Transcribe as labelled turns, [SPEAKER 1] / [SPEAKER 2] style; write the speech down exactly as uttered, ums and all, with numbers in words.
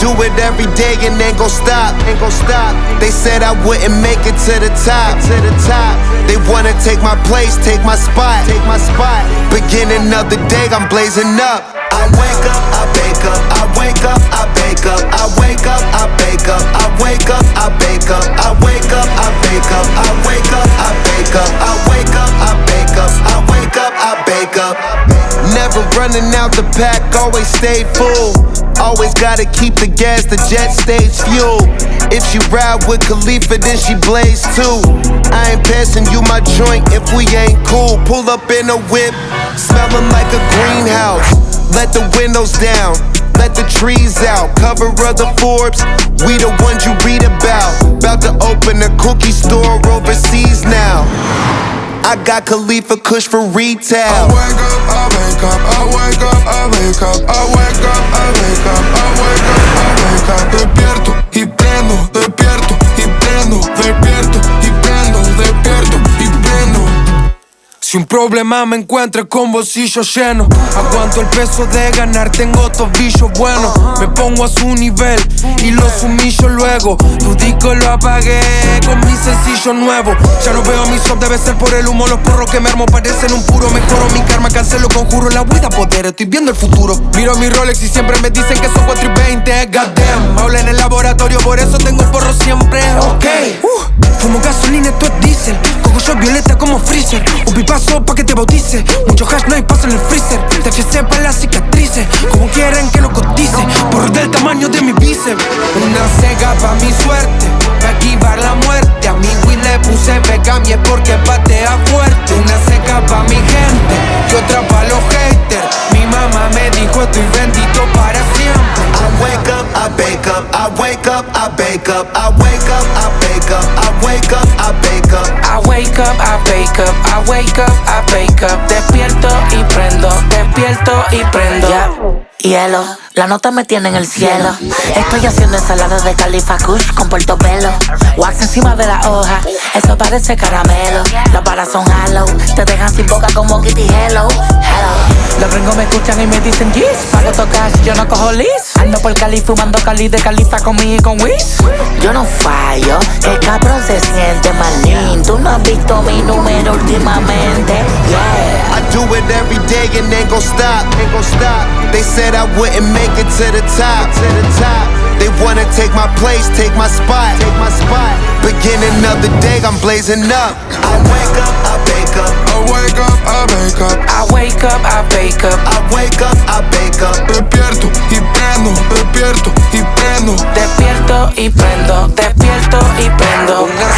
[SPEAKER 1] do it every day and ain't gon' stop, ain't gon' stop. They said I wouldn't make it to the top, to the top. They wanna take my place, take my spot, take my spot. Beginning of the day, I'm blazing up. I wake up, I bake up, I wake up, I bake up, I wake up, I bake up, I wake up, I bake up, I wake up, I bake up, I wake up, I bake up, I wake up, I bake up, I wake up, I bake up. Never running out the pack, always stay full. Always gotta keep the gas, the jet stays fuel. If she ride with Khalifa, then she blaze too. I ain't passing you my joint if we ain't cool. Pull up in a whip, smelling like a greenhouse. Let the windows down, let the trees out. Cover of the Forbes, we the ones you read about. About to open a cookie store overseas now. I got Khalifa Kush for retail.
[SPEAKER 2] I wake up, I wake up, I wake up, I wake up, I wake up, I wake up, I wake up, I wake up. Despierto y prendo, despierto y prendo, despierto y prendo, despierto y prendo. Si un problema me encuentro con bolsillo lleno, aguanto el peso de ganar, tengo tobillo bueno. Me pongo a su nivel y los humillo luego. Tu disco lo apagué con mi sencillo nuevo. Ya no veo mi sub, debe ser por el humo. Los porros que me armo parecen un puro. Mejoro mi karma, cancelo, conjuro la huida poder. Estoy viendo el futuro. Miro mi Rolex y siempre me dicen que son cuatro y veinte. Goddamn, habla en el laboratorio, por eso tengo porro siempre. Ok, uh, fumo gasolina, esto es diésel. Cogollo violeta como freezer. Un pipazo pa' que te bautice. Mucho hash, no hay paso en el freezer. T H C pa' las cicatrices. Como quieren que lo cotice. Por del tamaño de mi bíceps. Una cega pa' mi suerte, pa' esquivar la muerte. A mi Will le puse Beckham y es porque patea fuerte. Una seca pa' mi gente y otra pa' los haters. Mi mamá me dijo estoy bendito para siempre.
[SPEAKER 1] I wake up, I bake up, I wake up, I bake up, I wake up, I bake up, I wake up, I bake up.
[SPEAKER 3] I wake up, I bake up, I wake up, I bake up. Despierto y prendo, despierto y prendo. Yeah. Hielo, la nota me tiene en el cielo. Estoy haciendo ensaladas de Khalifa Kush con portobelo. Wax encima de la hoja, eso parece caramelo. Las balas son hollow, te dejan sin boca como Kitty Hello. Hello. Los gringos me escuchan y me dicen yes. Pago tocar, yo no cojo lis. Ando por Cali fumando Cali de Khalifa conmigo y con Wiz. Yo no fallo, el cabrón se siente malín. Tú no has visto mi número últimamente. Yeah.
[SPEAKER 1] I do it every day and ain't gon' stop, ain't gon' stop. They said I wouldn't make it to the top, to the top. They wanna take my place, take my spot, take my spot. Beginning of the day, I'm blazing up. I wake up, I bake up,
[SPEAKER 2] I wake up, I bake up,
[SPEAKER 3] I wake up, I bake up,
[SPEAKER 1] I wake up, I bake up.
[SPEAKER 2] despierto y prendo, despierto y prendo.
[SPEAKER 3] despierto y prendo, despierto y prendo.